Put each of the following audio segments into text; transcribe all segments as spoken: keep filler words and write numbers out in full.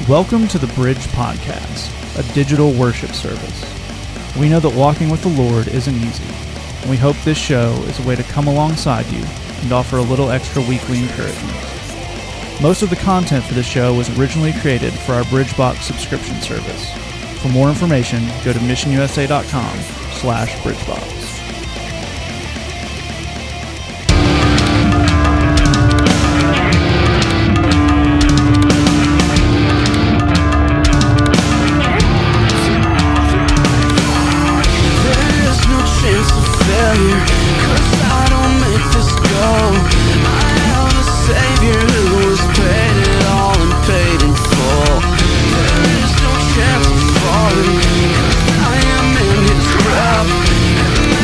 Welcome to the Bridge Podcast, a digital worship service. We know that walking with the Lord isn't easy, and we hope this show is a way to come alongside you and offer a little extra weekly encouragement. Most of the content for the show was originally created for our BridgeBox subscription service. For more information, go to missionusa.com slash BridgeBox. I am in his grip, and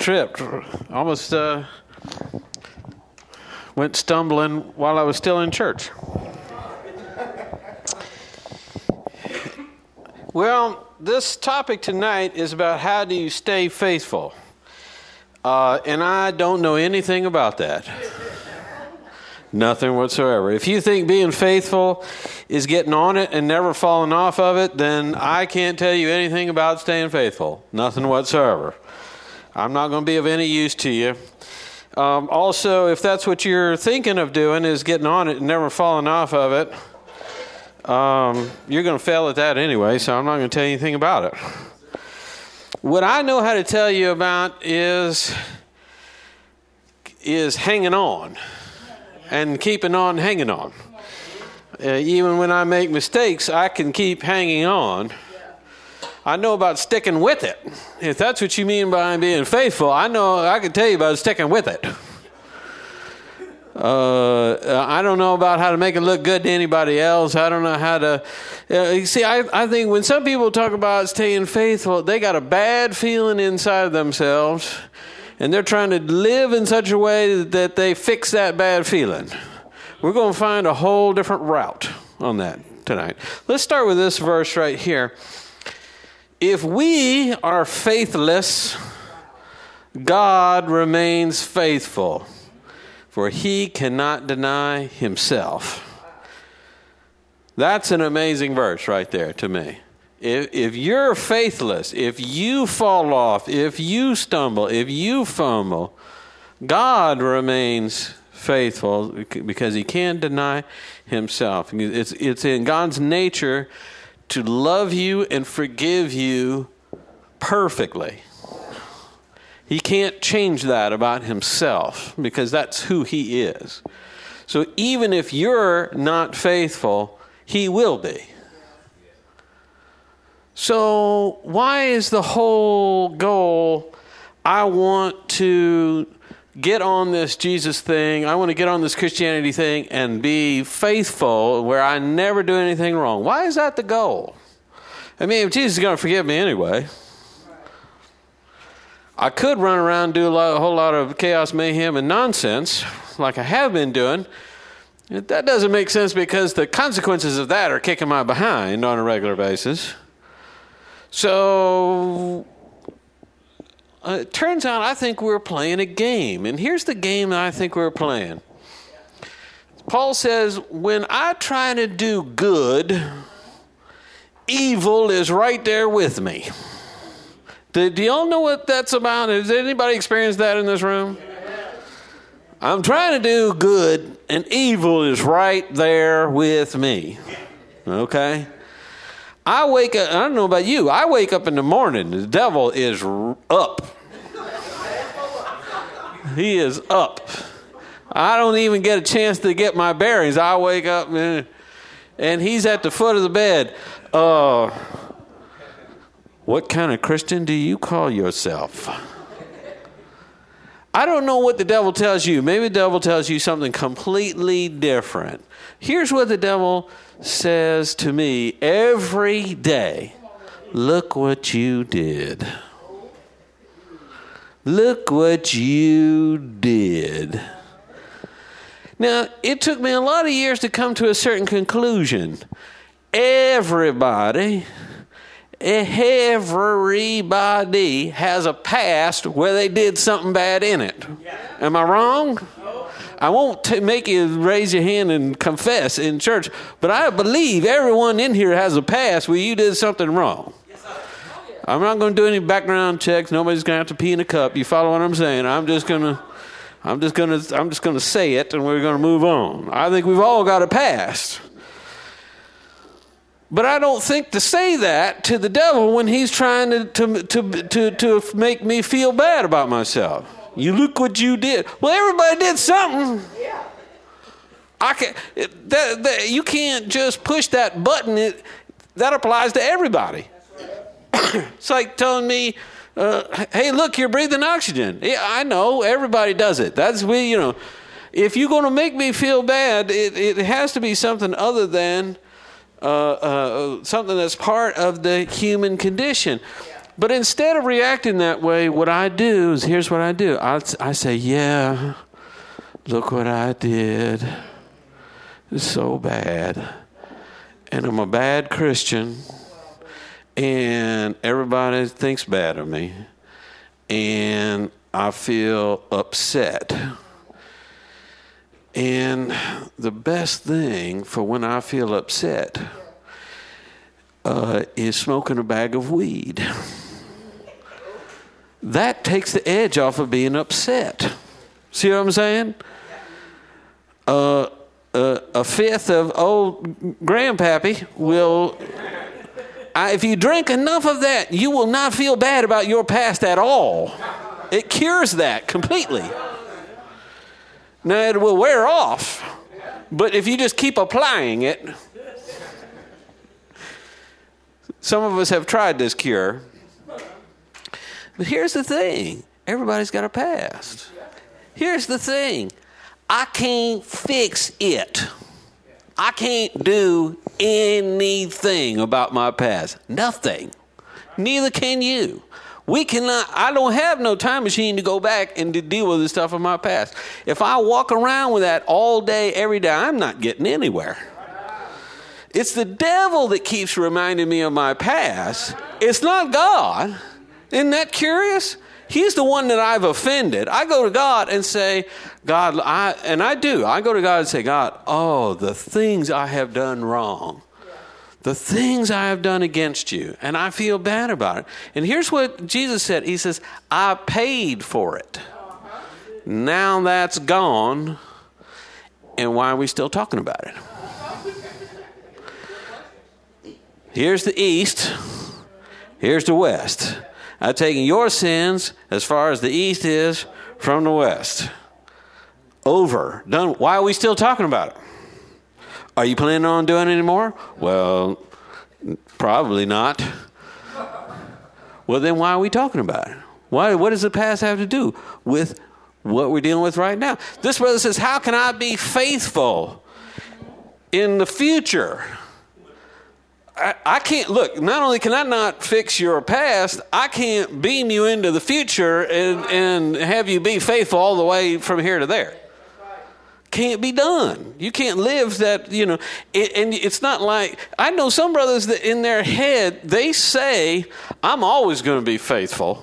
tripped. Almost uh, went stumbling while I was still in church. Well, this topic tonight is about how do you stay faithful. Uh, and I don't know anything about that. Nothing whatsoever. If you think being faithful is getting on it and never falling off of it, then I can't tell you anything about staying faithful. Nothing whatsoever. I'm not going to be of any use to you. Um, also, if that's what you're thinking of doing is getting on it and never falling off of it, um, you're going to fail at that anyway, so I'm not going to tell you anything about it. What I know how to tell you about is, is hanging on. And keeping on hanging on. Uh, even when I make mistakes, I can keep hanging on. I know about sticking with it. If that's what you mean by being faithful, I know I can tell you about sticking with it. Uh, I don't know about how to make it look good to anybody else. I don't know how to... Uh, you see, I, I think when some people talk about staying faithful, they got a bad feeling inside of themselves. And they're trying to live in such a way that they fix that bad feeling. We're going to find a whole different route on that tonight. Let's start with this verse right here. If we are faithless, God remains faithful, for he cannot deny himself. That's an amazing verse right there to me. If, if you're faithless, if you fall off, if you stumble, if you fumble, God remains faithful because he can't deny himself. It's, it's in God's nature to love you and forgive you perfectly. He can't change that about himself because that's who he is. So even if you're not faithful, he will be. So why is the whole goal, I want to get on this Jesus thing, I want to get on this Christianity thing and be faithful where I never do anything wrong? Why is that the goal? I mean, if Jesus is going to forgive me anyway, I could run around and do a, lot, a whole lot of chaos, mayhem, and nonsense like I have been doing. That doesn't make sense because the consequences of that are kicking my behind on a regular basis. So uh, it turns out I think we're playing a game. And here's the game that I think we're playing. Paul says, when I try to do good, evil is right there with me. Do, do y'all know what that's about? Has anybody experienced that in this room? I'm trying to do good, and evil is right there with me. Okay? I wake up, I don't know about you, I wake up in the morning, the devil is up. He is up. I don't even get a chance to get my bearings. I wake up and, and he's at the foot of the bed. Uh, what kind of Christian do you call yourself? I don't know what the devil tells you. Maybe the devil tells you something completely different. Here's what the devil says to me every day. Look what you did. Look what you did. Now, it took me a lot of years to come to a certain conclusion. Everybody, everybody has a past where they did something bad in it. Am I wrong? I won't t- make you raise your hand and confess in church, but I believe everyone in here has a past where you did something wrong. I'm not going to do any background checks. Nobody's going to have to pee in a cup. You follow what I'm saying? I'm just going to, I'm just going to, I'm just going to say it, and we're going to move on. I think we've all got a past. But I don't think to say that to the devil when he's trying to to to to, to make me feel bad about myself. You look what you did. Well, everybody did something. Yeah. I can that, that you can't just push that button. It, that applies to everybody. It's like telling me, uh, "Hey, look, you're breathing oxygen." Yeah, I know. Everybody does it. That's we, you know. If you're going to make me feel bad, it, it has to be something other than uh, uh, something that's part of the human condition. But instead of reacting that way, what I do is, here's what I do. I, I say, yeah, look what I did. It's so bad. And I'm a bad Christian. And everybody thinks bad of me. And I feel upset. And the best thing for when I feel upset uh, is smoking a bag of weed. That takes the edge off of being upset. See what I'm saying? Uh, uh, a fifth of old grandpappy will... I, if you drink enough of that, you will not feel bad about your past at all. It cures that completely. Now, it will wear off, but if you just keep applying it, some of us have tried this cure. But here's the thing. Everybody's got a past. Here's the thing. I can't fix it. I can't do anything about my past. Nothing. Neither can you. We cannot, I don't have no time machine to go back and to deal with the stuff of my past. If I walk around with that all day, every day, I'm not getting anywhere. It's the devil that keeps reminding me of my past. It's not God. Isn't that curious? He's the one that I've offended. I go to God and say, God, I, and I do. I go to God and say, God, oh, the things I have done wrong. The things I have done against you. And I feel bad about it. And here's what Jesus said. He says, I paid for it. Now that's gone. And why are we still talking about it? Here's the east. Here's the west. I've taken your sins as far as the east is from the west. Over. Done. Why are we still talking about it? Are you planning on doing it anymore? Well, probably not. Well, then why are we talking about it? Why? What does the past have to do with what we're dealing with right now? This brother says, how can I be faithful in the future? I, I can't, look, not only can I not fix your past, I can't beam you into the future and, and have you be faithful all the way from here to there. Can't be done. You can't live that, you know, it, and it's not like, I know some brothers that in their head, they say, I'm always going to be faithful.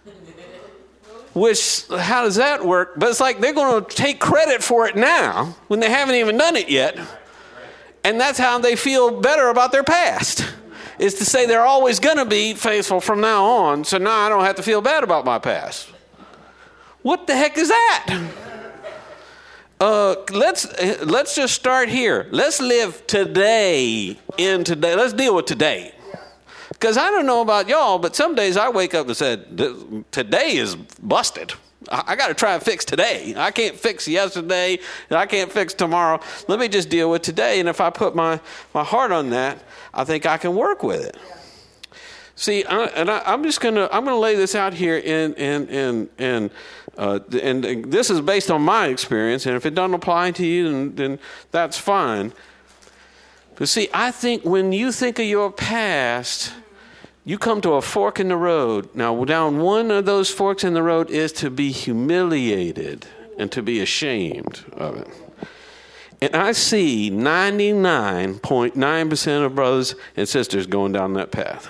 Which, how does that work? But it's like they're going to take credit for it now when they haven't even done it yet. And that's how they feel better about their past, is to say they're always going to be faithful from now on, so now I don't have to feel bad about my past. What the heck is that? Uh, let's let's just start here. Let's live today in today. Let's deal with today. Because I don't know about y'all, but some days I wake up and said, today is busted. I got to try and fix today. I can't fix yesterday. I can't fix tomorrow. Let me just deal with today. And if I put my, my heart on that, I think I can work with it. See, I, and I, I'm just gonna I'm gonna lay this out here, in in in in, uh, and this is based on my experience. And if it doesn't apply to you, then, then that's fine. But see, I think when you think of your past, you come to a fork in the road. Now, down one of those forks in the road is to be humiliated and to be ashamed of it. And I see ninety-nine point nine percent of brothers and sisters going down that path.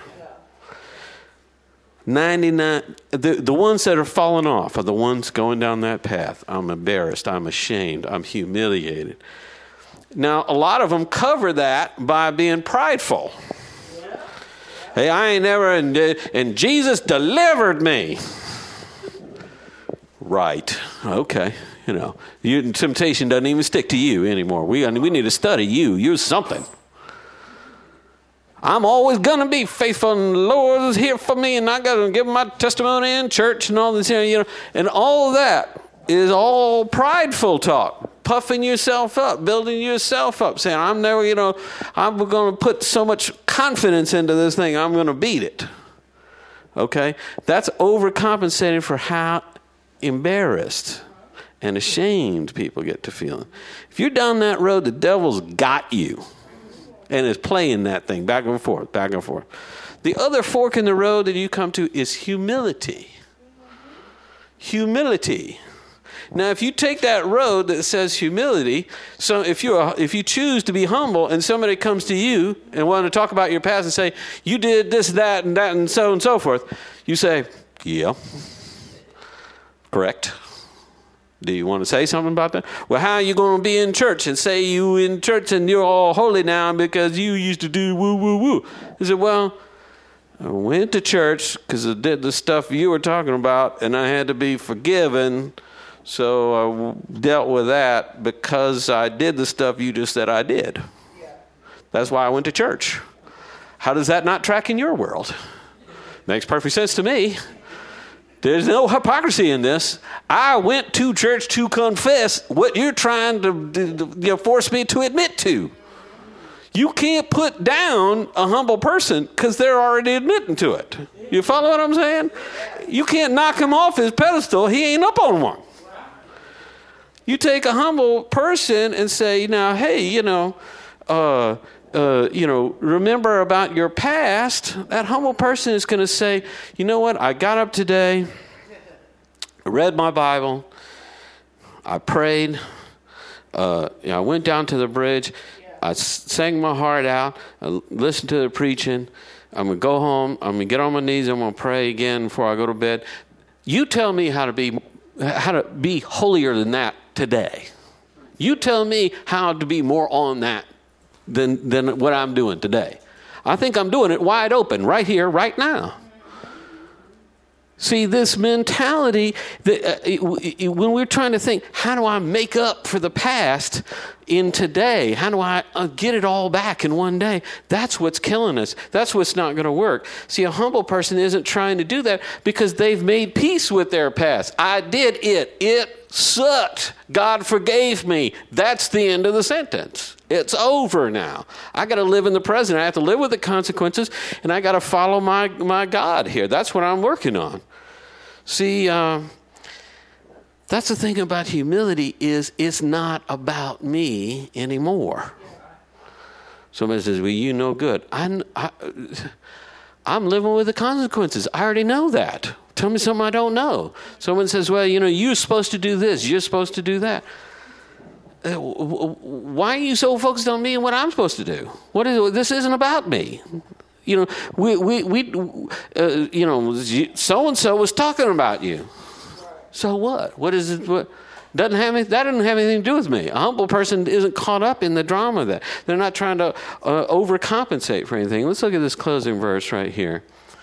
ninety-nine, the, the ones that are falling off are the ones going down that path. I'm embarrassed. I'm ashamed. I'm humiliated. Now, a lot of them cover that by being prideful. Hey, I ain't never, and, and Jesus delivered me. Right. Okay. You know, you, temptation doesn't even stick to you anymore. We, we need to study you. You're something. I'm always going to be faithful, and the Lord is here for me, and I got to give my testimony in church and all this, you know, and all of that is all prideful talk, puffing yourself up, building yourself up, saying, I'm never, you know, I'm going to put so much confidence into this thing, I'm going to beat it. Okay? That's overcompensating for how embarrassed and ashamed people get to feeling. If you're down that road, the devil's got you and is playing that thing back and forth, back and forth. The other fork in the road that you come to is humility. Humility. Now, if you take that road that says humility, so if you if you choose to be humble and somebody comes to you and want to talk about your past and say, you did this, that, and that, and so on and so forth, you say, yeah, correct. Do you want to say something about that? Well, how are you going to be in church and say you in church and you're all holy now because you used to do woo, woo, woo? He said, well, I went to church because I did the stuff you were talking about and I had to be forgiven. So I dealt with that because I did the stuff you just said I did. That's why I went to church. How does that not track in your world? Makes perfect sense to me. There's no hypocrisy in this. I went to church to confess what you're trying to, to, to you know, force me to admit to. You can't put down a humble person because they're already admitting to it. You follow what I'm saying? You can't knock him off his pedestal. He ain't up on one. You take a humble person and say, now, hey, you know, uh, uh, you know, remember about your past. That humble person is going to say, you know what? I got up today, I read my Bible, I prayed, uh, you know, I went down to the bridge, I sang my heart out, I listened to the preaching. I'm going to go home, I'm going to get on my knees, I'm going to pray again before I go to bed. You tell me how to be how to be holier than that today. You tell me how to be more on that than than what I'm doing today. I think I'm doing it wide open right here, right now. See, this mentality, that uh, it, it, when we're trying to think, how do I make up for the past in today? How do I uh, get it all back in one day? That's what's killing us. That's what's not going to work. See, a humble person isn't trying to do that because they've made peace with their past. I did it. It sucked. God forgave me. That's the end of the sentence. It's over now. I got to live in the present. I have to live with the consequences, and I got to follow my, my God here. That's what I'm working on. See, uh, that's the thing about humility is it's not about me anymore. Somebody says, well, you know good. I, I, I'm living with the consequences. I already know that. Tell me something I don't know. Someone says, well, you know, you're supposed to do this. You're supposed to do that. Uh, why are you so focused on me and what I'm supposed to do? What is this? Isn't about me. You know, we we we uh, you know, so and so was talking about you. So what? What is it? What doesn't have any, that doesn't have anything to do with me. A humble person isn't caught up in the drama of that. They're not trying to uh, overcompensate for anything. Let's look at this closing verse right here.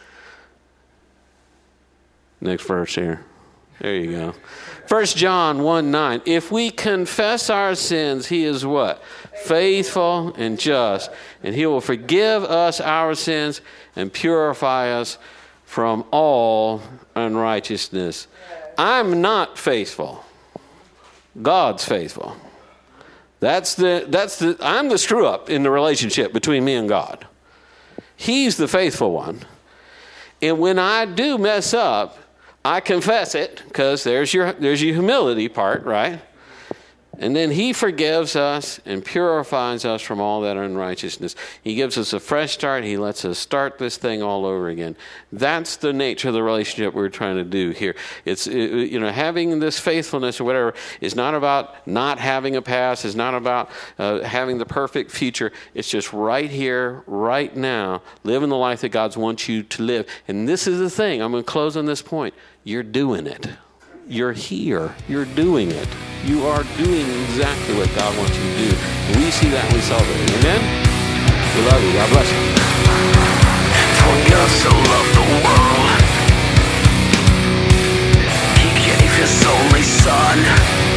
Next verse here. There you go. First John one nine. If we confess our sins, he is what? Faithful and just. And he will forgive us our sins and purify us from all unrighteousness. I'm not faithful. God's faithful. That's the that's the I'm the screw up in the relationship between me and God. He's the faithful one. And when I do mess up, I confess it, because there's your there's your humility part, right? And then he forgives us and purifies us from all that unrighteousness. He gives us a fresh start. He lets us start this thing all over again. That's the nature of the relationship we're trying to do here. It's, you know, having this faithfulness or whatever is not about not having a past. It's not about uh, having the perfect future. It's just right here, right now, living the life that God wants you to live. And this is the thing. I'm going to close on this point. You're doing it. You're here. You're doing it. You are doing exactly what God wants you to do. And we see that and we celebrate it. Amen? We love you. God bless you. For God so loved the world, he gave his only son.